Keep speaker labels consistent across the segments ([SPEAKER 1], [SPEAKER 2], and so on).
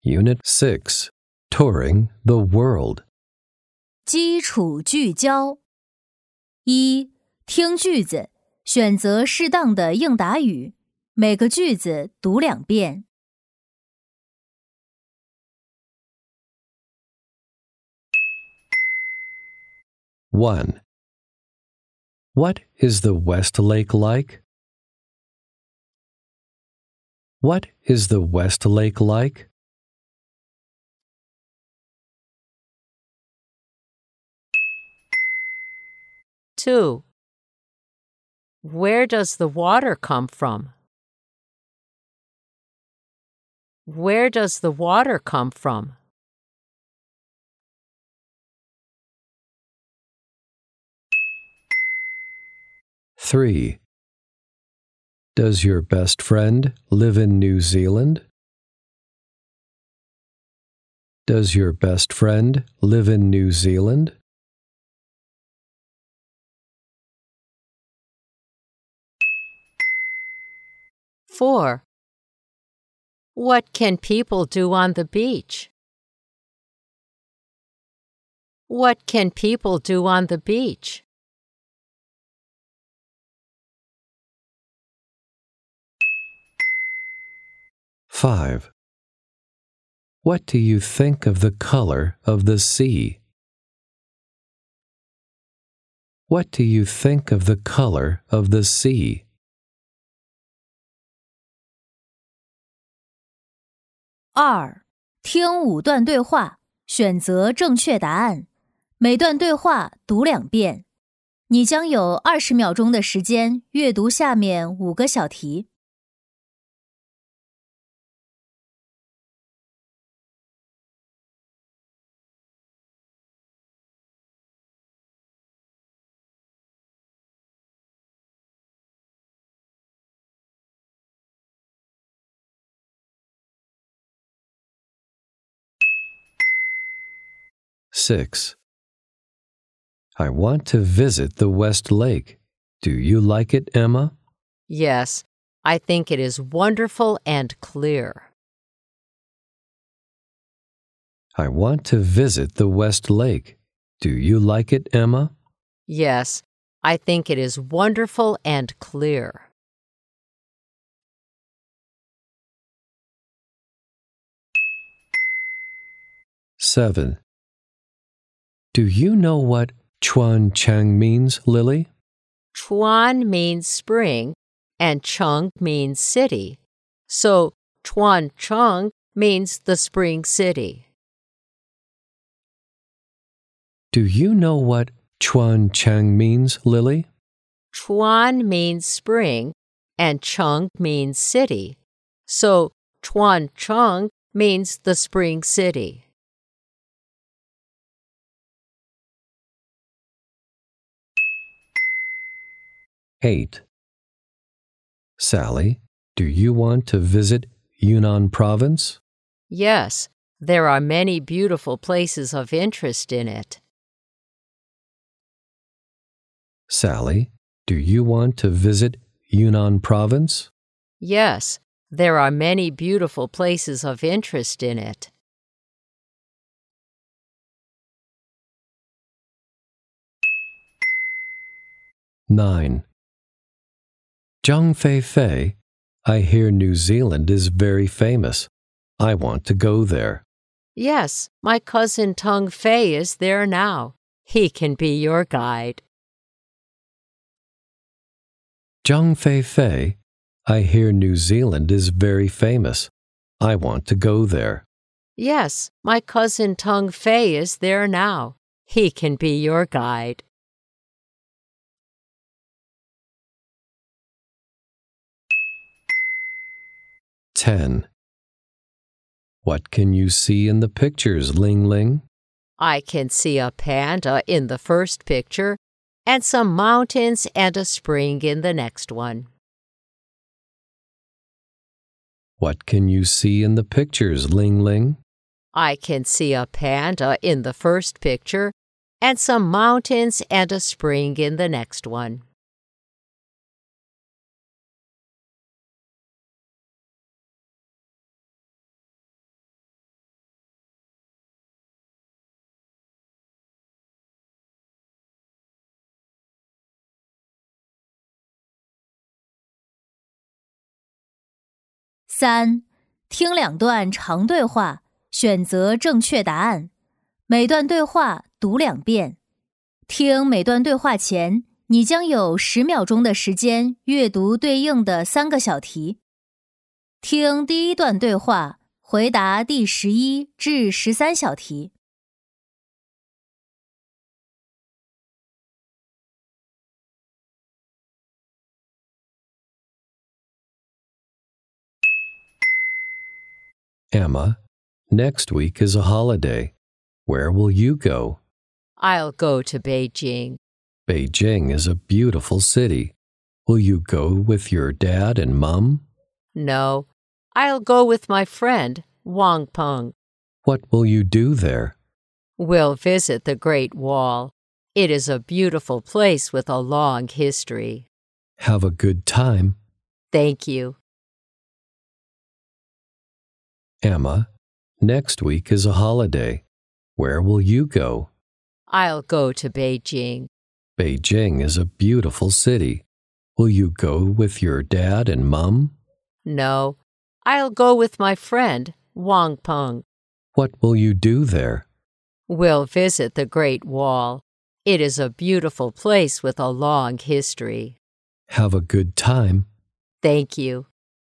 [SPEAKER 1] Unit 6, Touring the World.
[SPEAKER 2] 基础聚焦。一、听句子，选择适当的应答语，每个句子读2遍。
[SPEAKER 1] 1. What is the West Lake like? What is the West Lake like?
[SPEAKER 3] 2. Where does the water come from? Where does the water come from?
[SPEAKER 1] 3. Does your best friend live in New Zealand? Does your best friend live in New Zealand?
[SPEAKER 3] 4. What can people do on the beach? What can people do on the beach?
[SPEAKER 1] 5. What do you think of the color of the sea? What do you think of the color of the sea?
[SPEAKER 2] 2. 听5段对话，选择正确答案，每段对话读2遍。你将有20秒钟的时间阅读下面5个小题。
[SPEAKER 1] 6. I want to visit the West Lake. Do you like it, Emma?
[SPEAKER 3] Yes, I think it is wonderful and clear.
[SPEAKER 1] I want to visit the West Lake. Do you like it, Emma?
[SPEAKER 3] Yes, I think it is wonderful and clear.
[SPEAKER 1] 7. Do you know what Chuan Chang means, Lily?
[SPEAKER 3] Chuan means spring and Cheng means city. So Chuan Cheng means the spring city.
[SPEAKER 1] Do you know what Chuan Chang means, Lily?
[SPEAKER 3] Chuan means spring and Cheng means city. So Chuan Cheng means the spring city.
[SPEAKER 1] 8. Sally, do you want to visit Yunnan Province?
[SPEAKER 3] Yes, there are many beautiful places of interest in it.
[SPEAKER 1] Sally, do you want to visit Yunnan Province?
[SPEAKER 3] Yes, there are many beautiful places of interest in it.
[SPEAKER 1] 9. Zhang Fei, I hear New Zealand is very famous. I want to go there.
[SPEAKER 3] Yes, my cousin Tung Fei is there now. He can be your guide.
[SPEAKER 1] Zhang Fei, I hear New Zealand is very famous. I want to go there.
[SPEAKER 3] Yes, my cousin Tung Fei is there now. He can be your guide.
[SPEAKER 1] 10. What can you see in the pictures, Ling Ling?
[SPEAKER 3] I can see a panda in the first picture and some mountains and a spring in the next one.
[SPEAKER 1] What can you see in the pictures, Ling Ling?
[SPEAKER 3] I can see a panda in the first picture and some mountains and a spring in the next one.
[SPEAKER 2] 3. 听两段长对话，选择正确答案。每段对话读2遍。听每段对话前，你将有10秒钟的时间阅读对应的3个小题。听第一段对话，回答第11至13小题。
[SPEAKER 1] Emma, next week is a holiday. Where will you go?
[SPEAKER 3] I'll go to Beijing.
[SPEAKER 1] Beijing is a beautiful city. Will you go with your dad and mom?
[SPEAKER 3] No, I'll go with my friend, Wang Peng.
[SPEAKER 1] What will you do there?
[SPEAKER 3] We'll visit the Great Wall. It is a beautiful place with a long history.
[SPEAKER 1] Have a good time.
[SPEAKER 3] Thank you.
[SPEAKER 1] Emma, next week is a holiday. Where will you go?
[SPEAKER 3] I'll go to Beijing.
[SPEAKER 1] Beijing is a beautiful city. Will you go with your dad and mom?
[SPEAKER 3] No, I'll go with my friend, Wang Peng.
[SPEAKER 1] What will you do there?
[SPEAKER 3] We'll visit the Great Wall. It is a beautiful place with a long history.
[SPEAKER 1] Have a good time.
[SPEAKER 3] Thank you.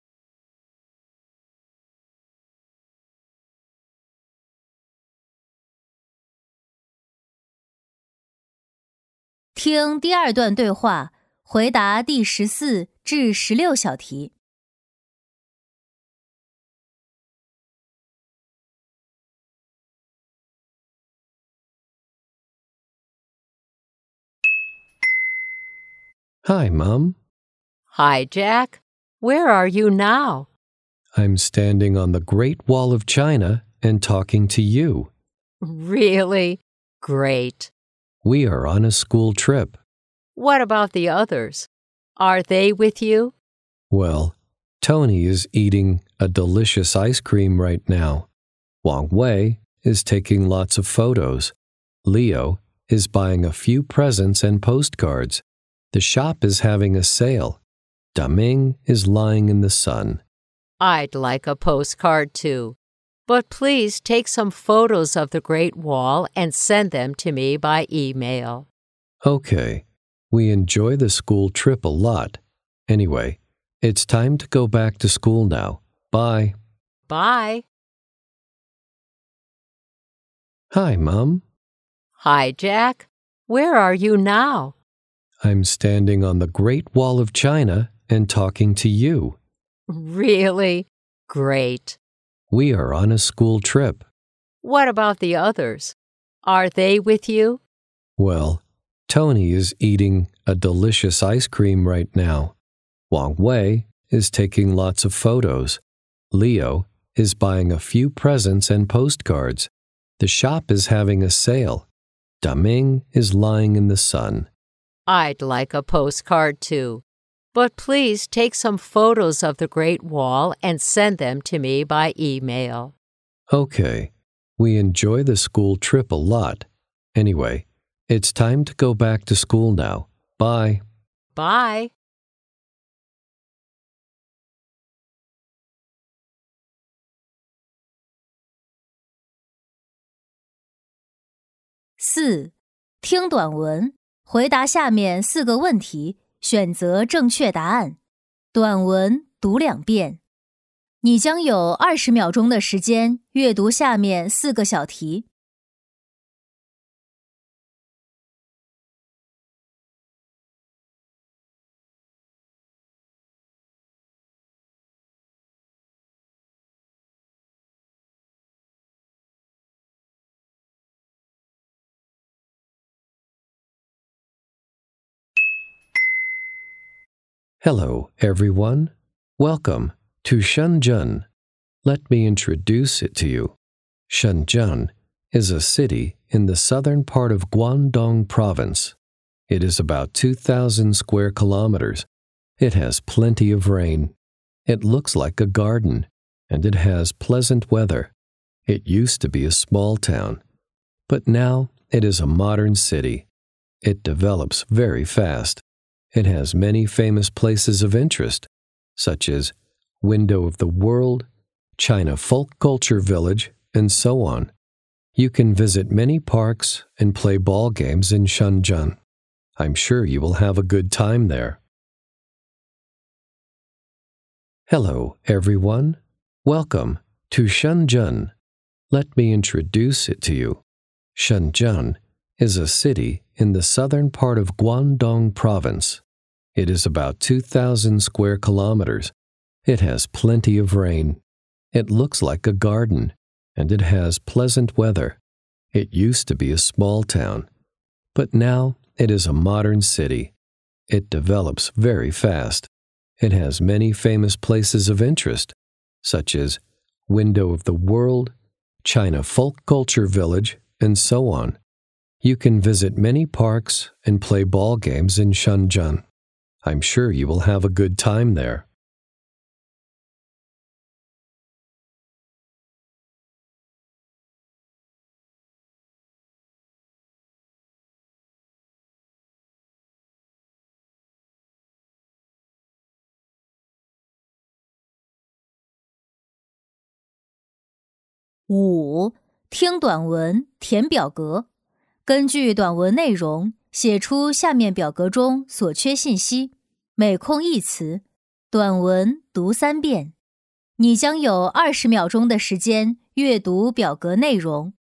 [SPEAKER 2] 听第二段对话，回答第14至16小题。
[SPEAKER 1] Hi, Mom.
[SPEAKER 3] Hi, Jack. Where are you now?
[SPEAKER 1] I'm standing on the Great Wall of China and talking to you.
[SPEAKER 3] Really? Great.
[SPEAKER 1] We are on a school trip.
[SPEAKER 3] What about the others? Are they with you?
[SPEAKER 1] Well, Tony is eating a delicious ice cream right now. Wang Wei is taking lots of photos. Leo is buying a few presents and postcards. The shop is having a sale. Daming is lying in the sun.
[SPEAKER 3] I'd like a postcard too. But please take some photos of the Great Wall and send them to me by email.
[SPEAKER 1] Okay, we enjoy the school trip a lot. Anyway, it's time to go back to school now. Bye.
[SPEAKER 3] Bye.
[SPEAKER 1] Hi, Mom.
[SPEAKER 3] Hi, Jack. Where are you now?
[SPEAKER 1] I'm standing on the Great Wall of China and talking to you.
[SPEAKER 3] Really? Great.
[SPEAKER 1] We are on a school trip.
[SPEAKER 3] What about the others? Are they with you?
[SPEAKER 1] Well, Tony is eating a delicious ice cream right now. Wang Wei is taking lots of photos. Leo is buying a few presents and postcards. The shop is having a sale. Daming is lying in the sun.
[SPEAKER 3] I'd like a postcard too. But please take some photos of the Great Wall and send them to me by email.
[SPEAKER 1] Okay, we enjoy the school trip a lot. Anyway, it's time to go back to school now. Bye.
[SPEAKER 3] Bye.
[SPEAKER 2] 4. 听短文，回答下面4个问题，选择正确答案。短文读2遍。你将有20秒钟的时间阅读下面4个小题。
[SPEAKER 1] Hello, everyone. Welcome to Shenzhen. Let me introduce it to you. Shenzhen is a city in the southern part of Guangdong Province. It is about 2,000 square kilometers. It has plenty of rain. It looks like a garden, and it has pleasant weather. It used to be a small town, but now it is a modern city. It develops very fast. It has many famous places of interest, such as Window of the World, China Folk Culture Village, and so on. You can visit many parks and play ball games in Shenzhen. I'm sure you will have a good time there. Hello, everyone. Welcome to Shenzhen. Let me introduce it to you. Shenzhen is a city in the southern part of Guangdong Province. It is about 2,000 square kilometers. It has plenty of rain. It looks like a garden, and it has pleasant weather. It used to be a small town, but now it is a modern city. It develops very fast. It has many famous places of interest, such as Window of the World, China Folk Culture Village, and so on. You can visit many parks and play ball games in Shenzhen. I'm sure you will have a good time there.
[SPEAKER 2] 5. 听短文，填表格。根据短文内容，写出下面表格中所缺信息，每空一词。短文读3遍。你将有20秒钟的时间阅读表格内容。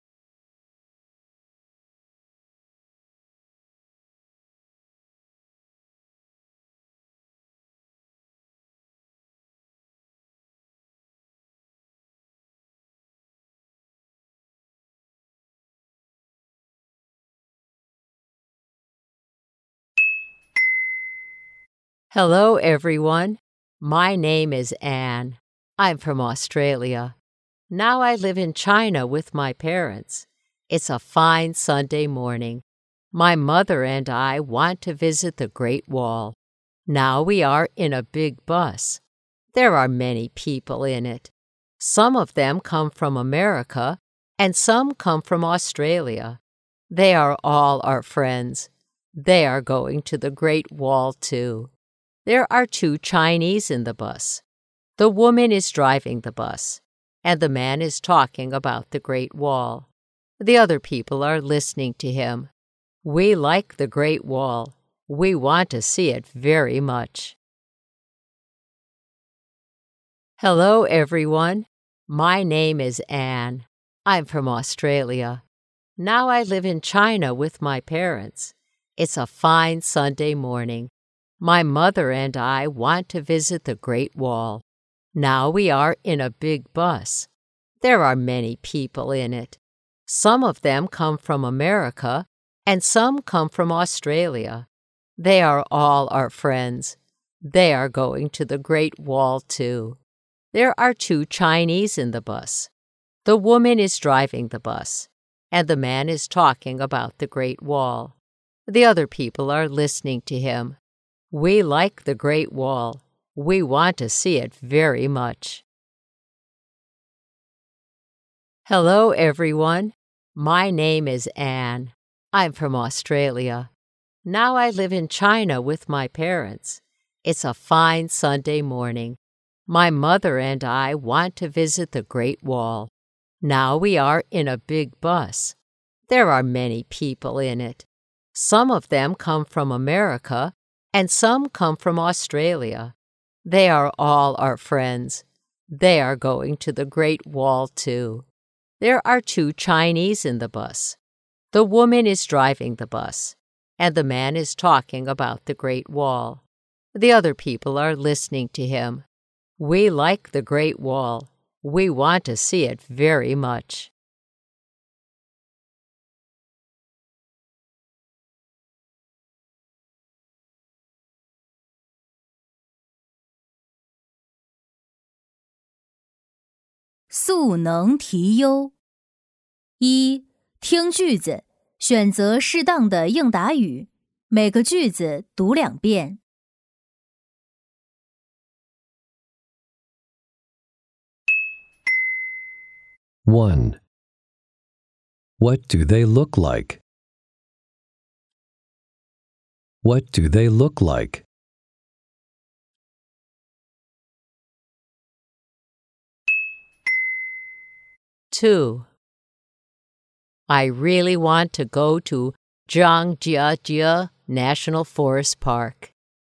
[SPEAKER 3] Hello, everyone. My name is Anne. I'm from Australia. Now I live in China with my parents. It's a fine Sunday morning. My mother and I want to visit the Great Wall. Now we are in a big bus. There are many people in it. Some of them come from America, and some come from Australia. They are all our friends. They are going to the Great Wall, too. There are 2 Chinese in the bus. The woman is driving the bus, and the man is talking about the Great Wall. The other people are listening to him. We like the Great Wall. We want to see it very much. Hello, everyone. My name is Anne. I'm from Australia. Now I live in China with my parents. It's a fine Sunday morning. My mother and I want to visit the Great Wall. Now we are in a big bus. There are many people in it. Some of them come from America, and some come from Australia. They are all our friends. They are going to the Great Wall, too. There are 2 Chinese in the bus. The woman is driving the bus, and the man is talking about the Great Wall. The other people are listening to him. We like the Great Wall. We want to see it very much. Hello, everyone. My name is Anne. I'm from Australia. Now I live in China with my parents. It's a fine Sunday morning. My mother and I want to visit the Great Wall. Now we are in a big bus. There are many people in it. Some of them come from America, and some come from Australia. They are all our friends. They are going to the Great Wall, too. There are 2 Chinese in the bus. The woman is driving the bus, and the man is talking about the Great Wall. The other people are listening to him. We like the Great Wall. We want to see it very much.
[SPEAKER 2] 速能提优。1. 听句子，选择适当的应答语，每个句子读2遍。
[SPEAKER 1] 1. What do they look like? What do they look like?
[SPEAKER 3] 2. I really want to go to Zhangjiajie National Forest Park.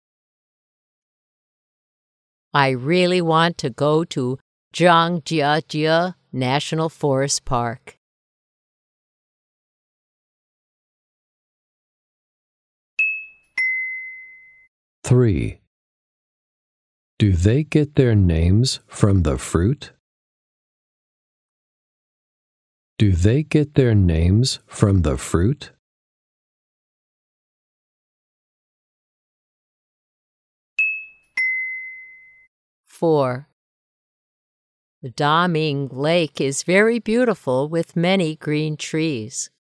[SPEAKER 3] I really want to go to Zhangjiajie National Forest Park.
[SPEAKER 1] Three. Do they get their names from the fruit? Do they get their names from the fruit?
[SPEAKER 3] Four. The Daming Lake is very beautiful with many green trees.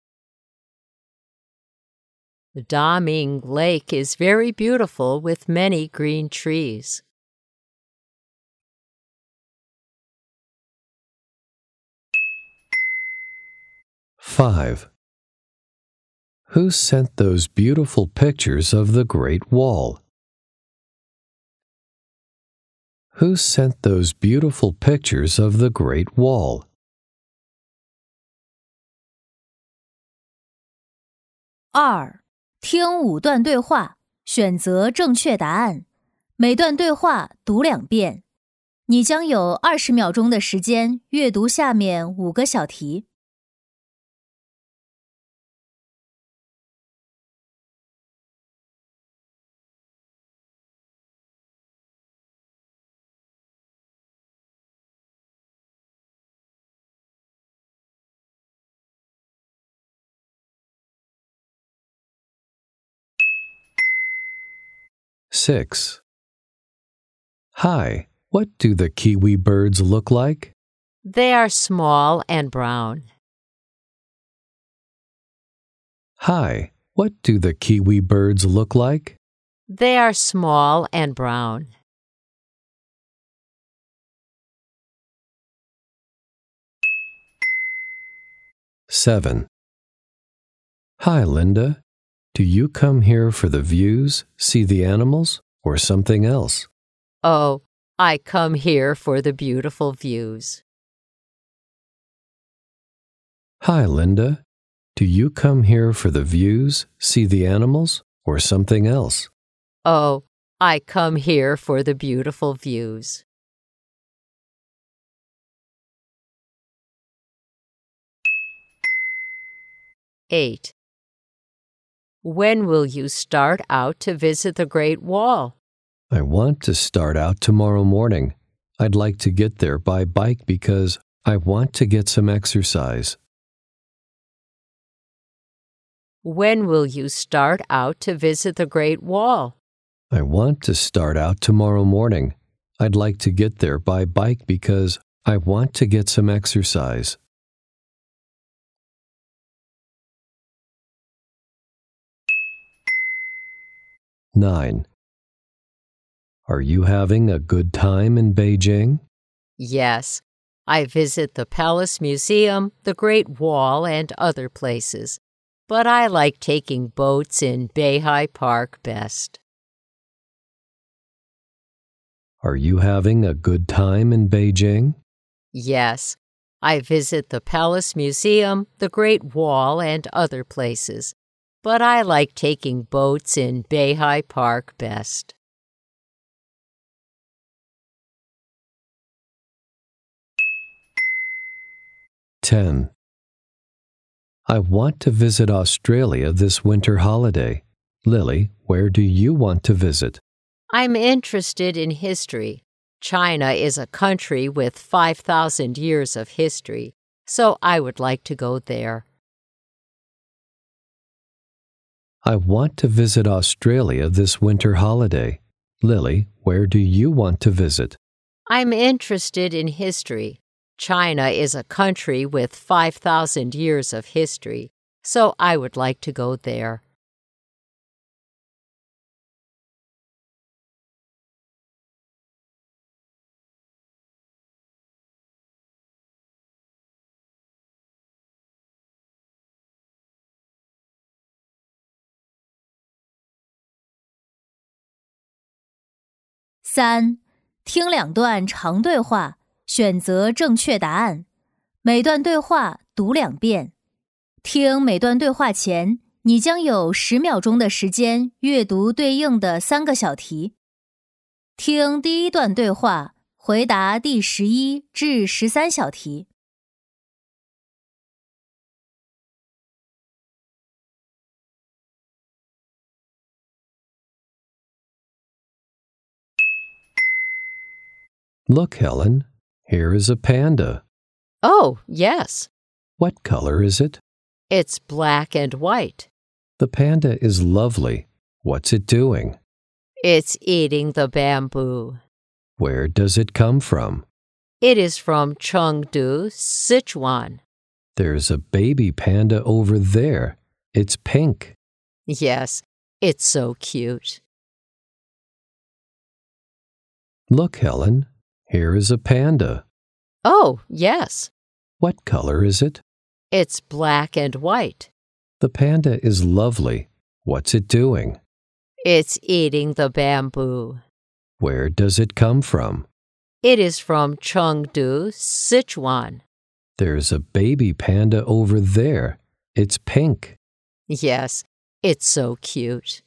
[SPEAKER 3] The Daming Lake is very beautiful with many green trees.
[SPEAKER 1] 5. Who sent those beautiful pictures of the Great Wall? Who sent those beautiful pictures of the Great Wall?
[SPEAKER 2] 2. 听5段对话，选择正确答案。每段对话读2遍。你将有20秒钟的时间阅读下面5个小题。
[SPEAKER 1] 6. Hi, what do the kiwi birds look like?
[SPEAKER 3] They are small and brown.
[SPEAKER 1] Hi, what do the kiwi birds look like?
[SPEAKER 3] They are small and brown.
[SPEAKER 1] 7. Hi, Linda. Do you come here for the views, see the animals, or something else?
[SPEAKER 3] Oh, I come here for the beautiful views.
[SPEAKER 1] Hi, Linda. Do you come here for the views, see the animals, or something else?
[SPEAKER 3] Oh, I come here for the beautiful views. 8. When will you start out to visit the Great Wall?
[SPEAKER 1] I want to start out tomorrow morning. I'd like to get there by bike because I want to get some exercise.
[SPEAKER 3] When will you start out to visit the Great Wall?
[SPEAKER 1] I want to start out tomorrow morning. I'd like to get there by bike because I want to get some exercise. 9. Are you having a good time in Beijing?
[SPEAKER 3] Yes, I visit the Palace Museum, the Great Wall, and other places, but I like taking boats in Beihai Park best.
[SPEAKER 1] Are you having a good time in Beijing?
[SPEAKER 3] Yes, I visit the Palace Museum, the Great Wall, and other places, but I like taking boats in Beihai Park best.
[SPEAKER 1] 10. I want to visit Australia this winter holiday. Lily, where do you want to visit?
[SPEAKER 3] I'm interested in history. China is a country with 5,000 years of history, so I would like to go there.
[SPEAKER 1] I want to visit Australia this winter holiday. Lily, where do you want to visit?
[SPEAKER 3] I'm interested in history. China is a country with 5,000 years of history, so I would like to go there.
[SPEAKER 2] 3. 听2段长对话，选择正确答案。 每段对话读2遍。听每段对话前，你将有10秒钟的时间阅读对应的3个小题。听第一段对话，回答第11至13小题。
[SPEAKER 1] Look, Helen, here is a panda.
[SPEAKER 3] Oh, yes.
[SPEAKER 1] What color is it?
[SPEAKER 3] It's black and white.
[SPEAKER 1] The panda is lovely. What's it doing?
[SPEAKER 3] It's eating the bamboo.
[SPEAKER 1] Where does it come from?
[SPEAKER 3] It is from Chengdu, Sichuan.
[SPEAKER 1] There's a baby panda over there. It's pink.
[SPEAKER 3] Yes, it's so cute.
[SPEAKER 1] Look, Helen, here is a panda.
[SPEAKER 3] Oh, yes.
[SPEAKER 1] What color is it?
[SPEAKER 3] It's black and white.
[SPEAKER 1] The panda is lovely. What's it doing?
[SPEAKER 3] It's eating the bamboo.
[SPEAKER 1] Where does it come from?
[SPEAKER 3] It is from Chengdu, Sichuan.
[SPEAKER 1] There's a baby panda over there. It's pink.
[SPEAKER 3] Yes, it's so cute.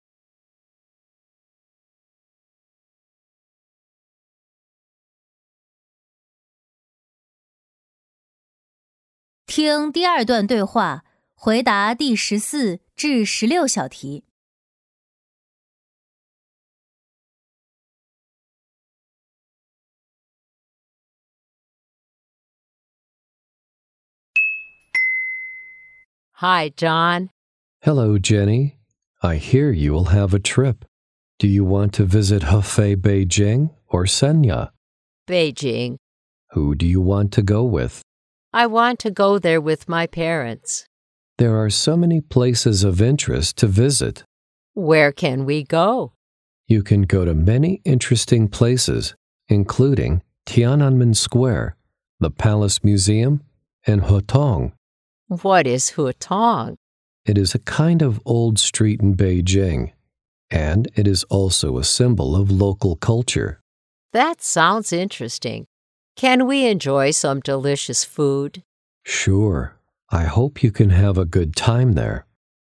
[SPEAKER 2] “听第2段对话，回答第14至16小题。
[SPEAKER 3] Hi, John.
[SPEAKER 1] Hello, Jenny. I hear you will have a trip. Do you want to visit Hefei, Beijing, or Sanya?
[SPEAKER 3] Beijing.
[SPEAKER 1] Who do you want to go with?
[SPEAKER 3] I want to go there with my parents.
[SPEAKER 1] There are so many places of interest to visit.
[SPEAKER 3] Where can we go?
[SPEAKER 1] You can go to many interesting places, including Tiananmen Square, the Palace Museum, and Hutong.
[SPEAKER 3] What is Hutong?
[SPEAKER 1] It is a kind of old street in Beijing, and it is also a symbol of local culture.
[SPEAKER 3] That sounds interesting. Can we enjoy some delicious food?
[SPEAKER 1] Sure. I hope you can have a good time there.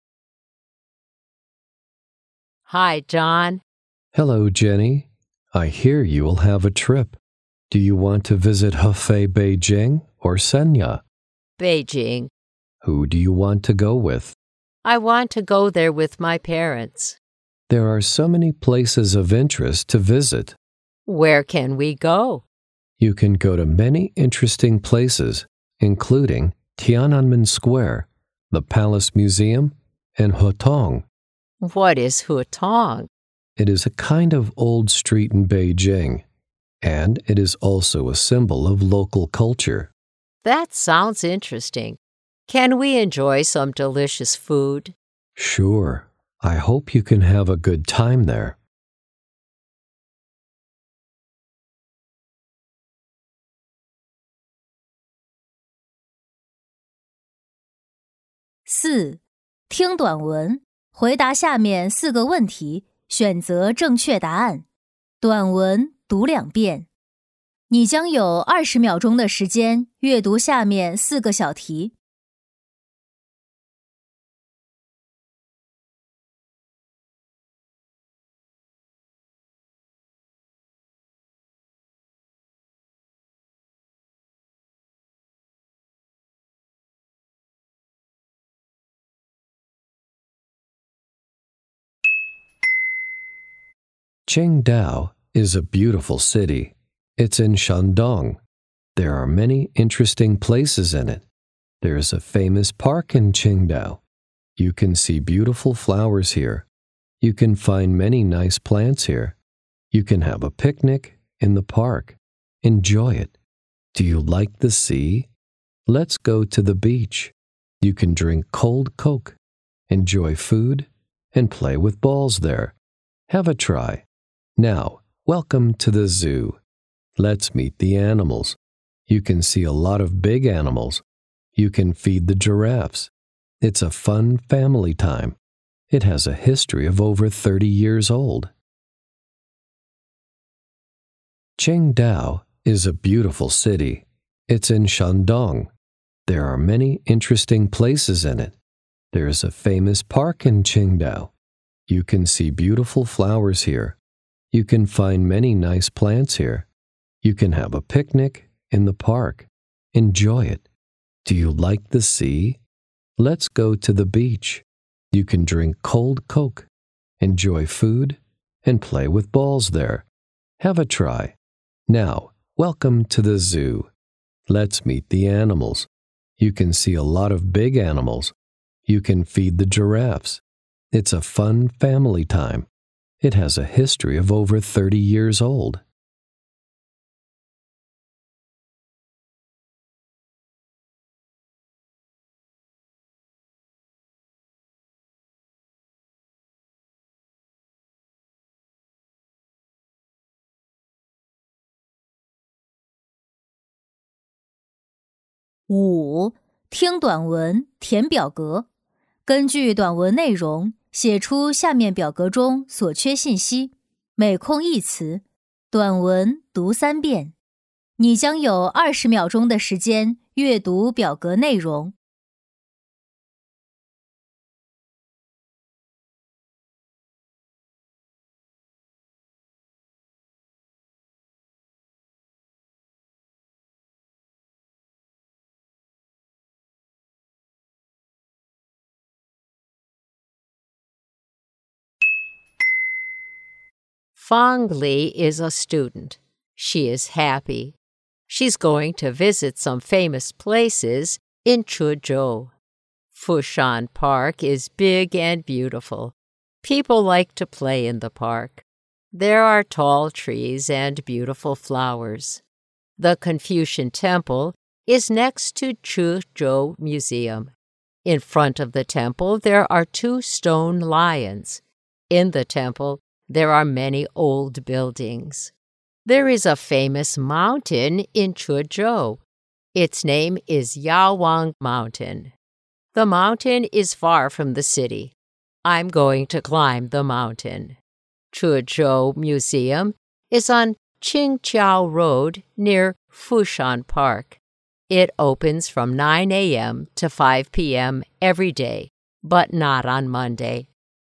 [SPEAKER 3] Hi, John.
[SPEAKER 1] Hello, Jenny. I hear you will have a trip. Do you want to visit Hefei, Beijing, or Sanya?
[SPEAKER 3] Beijing.
[SPEAKER 1] Who do you want to go with?
[SPEAKER 3] I want to go there with my parents.
[SPEAKER 1] There are so many places of interest to visit.
[SPEAKER 3] Where can we go?
[SPEAKER 1] You can go to many interesting places, including Tiananmen Square, the Palace Museum, and Hutong.
[SPEAKER 3] What is Hutong?
[SPEAKER 1] It is a kind of old street in Beijing, and it is also a symbol of local culture.
[SPEAKER 3] That sounds interesting. Can we enjoy some delicious food?
[SPEAKER 1] Sure. I hope you can have a good time there.
[SPEAKER 2] “4. 听短文，回答下面4个问题，选择正确答案。短文读2遍。你将有20秒钟的时间阅读下面4个小题。
[SPEAKER 1] Qingdao is a beautiful city. It's in Shandong. There are many interesting places in it. There is a famous park in Qingdao. You can see beautiful flowers here. You can find many nice plants here. You can have a picnic in the park. Enjoy it. Do you like the sea? Let's go to the beach. You can drink cold Coke, enjoy food, and play with balls there. Have a try. Now, welcome to the zoo. Let's meet the animals. You can see a lot of big animals. You can feed the giraffes. It's a fun family time. It has a history of over 30 years old. Qingdao is a beautiful city. It's in Shandong. There are many interesting places in it. There is a famous park in Qingdao. You can see beautiful flowers here. You can find many nice plants here. You can have a picnic in the park. Enjoy it. Do you like the sea? Let's go to the beach. You can drink cold Coke, enjoy food, and play with balls there. Have a try. Now, welcome to the zoo. Let's meet the animals. You can see a lot of big animals. You can feed the giraffes. It's a fun family time. It has a history of over 30 years old.
[SPEAKER 2] 5. 听短文，填表格。根据短文内容，写出下面表格中所缺信息，每空一词。短文读3遍。你将有20秒钟的时间阅读表格内容。
[SPEAKER 3] Fang Li is a student. She is happy. She's going to visit some famous places in Chuzhou. Fushan Park is big and beautiful. People like to play in the park. There are tall trees and beautiful flowers. The Confucian Temple is next to Chuzhou Museum. In front of the temple, there are 2 stone lions. In the temple, there are many old buildings. There is a famous mountain in Chuzhou. Its name is Yawang Mountain. The mountain is far from the city. I'm going to climb the mountain. Chuzhou Museum is on Qingqiao Road near Fushan Park. It opens from 9 a.m. to 5 p.m. every day, but not on Monday.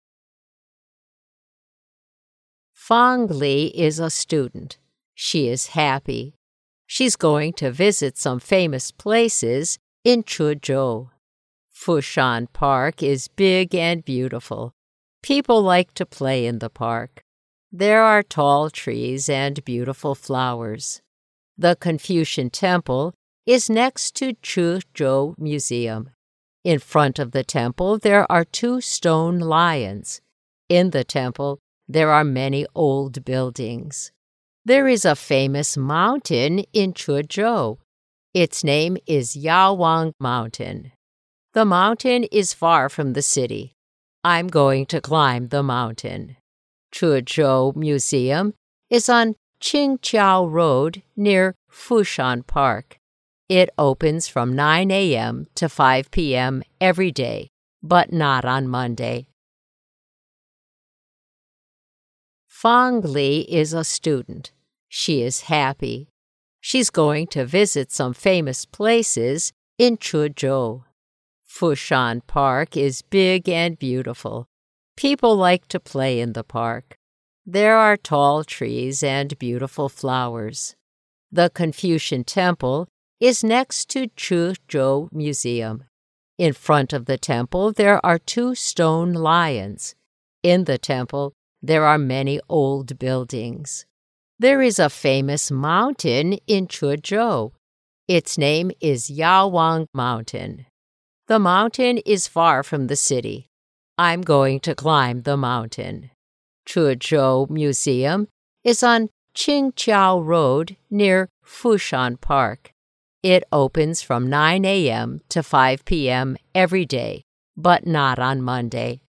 [SPEAKER 3] Fang Li is a student. She is happy. She's going to visit some famous places in Chuzhou. Fushan Park is big and beautiful. People like to play in the park. There are tall trees and beautiful flowers. The Confucian Temple is next to Chuzhou Museum. In front of the temple, there are 2 stone lions. In the temple, there are many old buildings. There is a famous mountain in Chuzhou. Its name is Yawang Mountain. The mountain is far from the city. I'm going to climb the mountain. Chuzhou Museum is on Qingqiao Road near Fushan Park. It opens from 9 a.m. to 5 p.m. every day, but not on Monday. Fang Li is a student. She is happy. She's going to visit some famous places in Chuzhou. Fushan Park is big and beautiful. People like to play in the park. There are tall trees and beautiful flowers. The Confucian Temple is next to Chuzhou Museum. In front of the temple, there are 2 stone lions. In the temple, there are many old buildings. There is a famous mountain in Chuzhou. Its name is Yawang Mountain. The mountain is far from the city. I'm going to climb the mountain. Chuzhou Museum is on Qingqiao Road near Fushan Park. It opens from 9 a.m. to 5 p.m. every day, but not on Monday.